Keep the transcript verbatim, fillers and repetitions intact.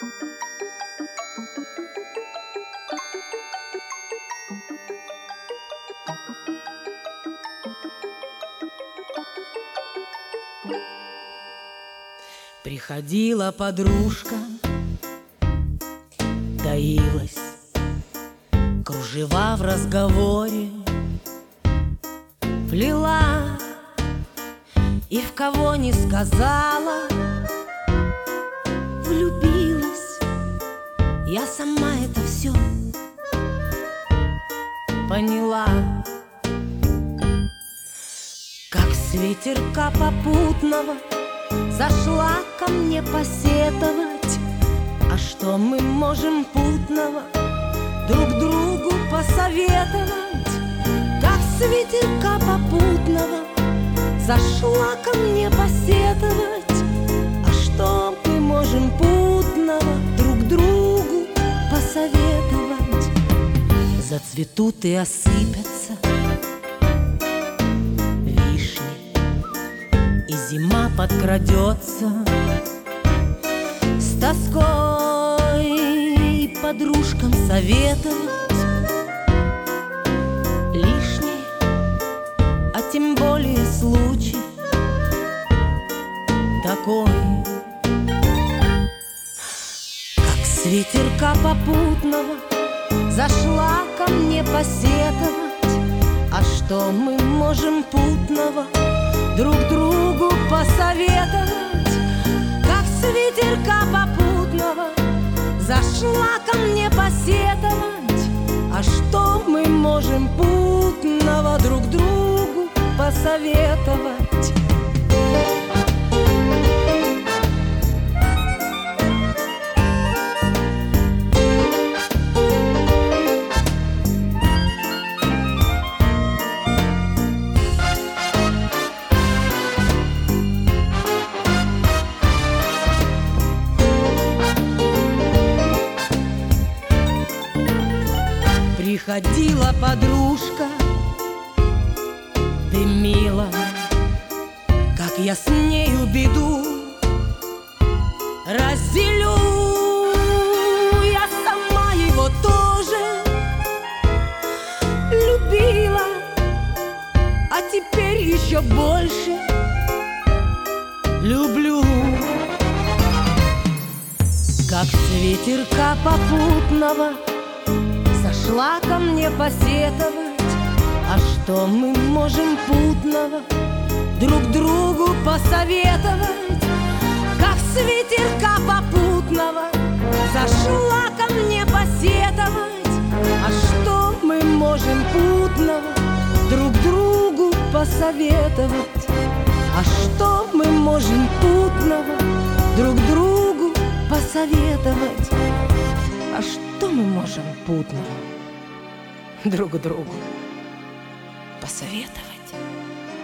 Приходила подружка, таилась, кружева в разговоре плела, и в кого не сказала, влюбилась. Я сама это все поняла, как с ветерка попутного зашла ко мне посетовать. А что мы можем путного друг другу посоветовать? Как с ветерка попутного зашла ко мне посетовать. А что мы можем путного друг другу посоветовать? Зацветут и осыпятся вишни, и зима подкрадется с тоской подружкам советовать лишний, а тем более случай такой, как с ветерка попутного зашла ко мне посетовать. А что мы можем путного друг другу посоветовать? Как с ветерка попутного зашла ко мне посетовать. А что мы можем путного друг другу посоветовать? Приходила подружка, ты мила, как я с нею беду разделю. Я сама его тоже любила, а теперь еще больше люблю. Как с ветерка попутного зашла ко мне посетовать. А что мы можем путного друг другу посоветовать? Как с ветерка попутного зашла ко мне посетовать. А что мы можем путного друг другу посоветовать? А что мы можем путного друг другу посоветовать? А что мы можем путного друг другу посоветовать?